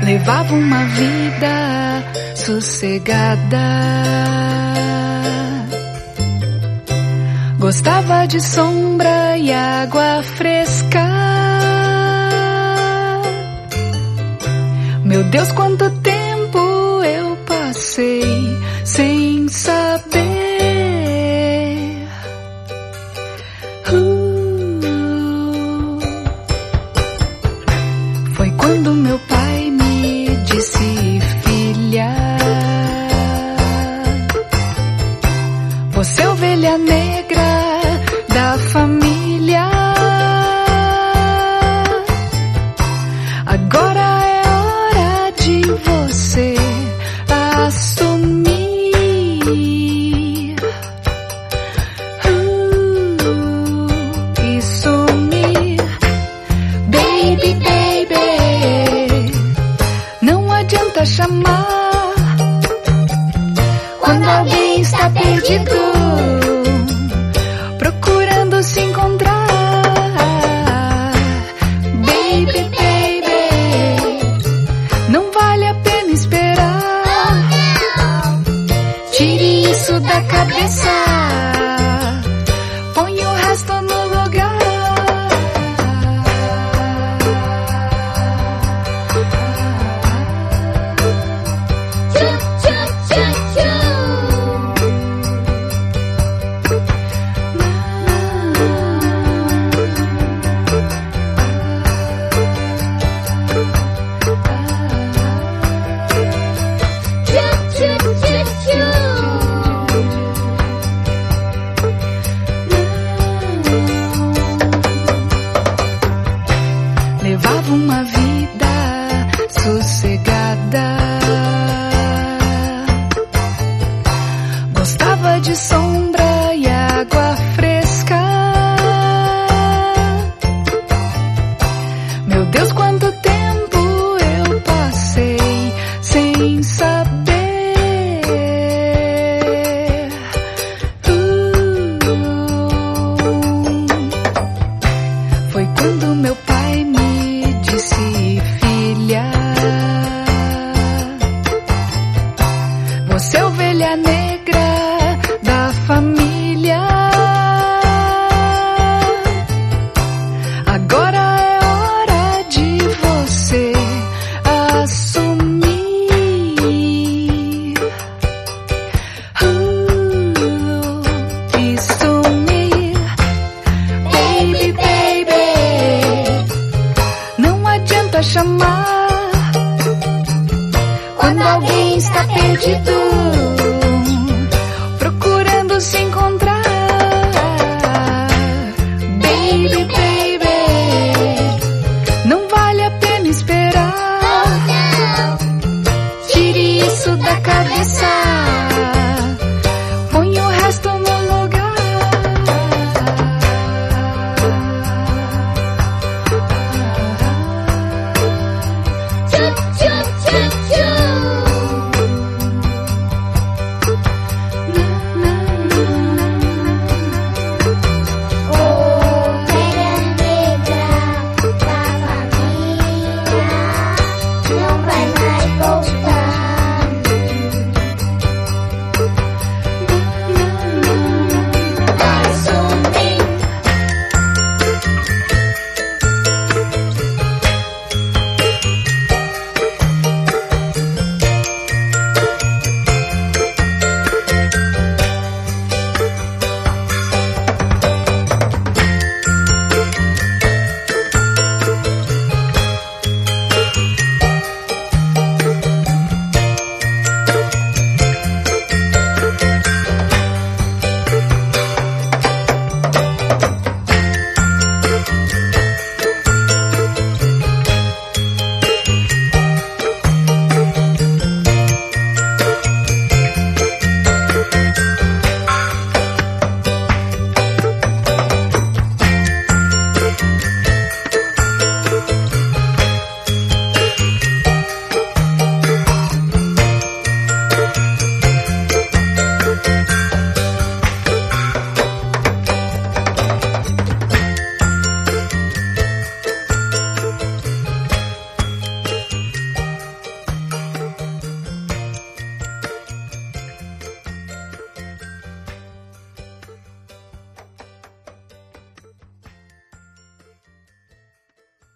Levava uma vida sossegada, gostava de sombra e água fresca. Meu Deus, quanto tempo eu passei sem saber. Foi quando meu pai me disse: filha, você é ovelha negra da família. Agora é hora de você assumir. E sumir. Baby, baby, não adianta chamar quando alguém está perdido, procurando se encontrar. Baby, baby, não vale a pena esperar. Tire isso da cabeça, põe o resto no lugar. Levava uma vida sossegada, gostava de sombra e água fresca. Meu Deus, quanto tempo eu passei sem saber. Foi quando meu pai me disse: filha, você é ovelha negra da família. Agora é hora de você assumir. E sumir. Baby, baby, não adianta chamar quando alguém está perdido,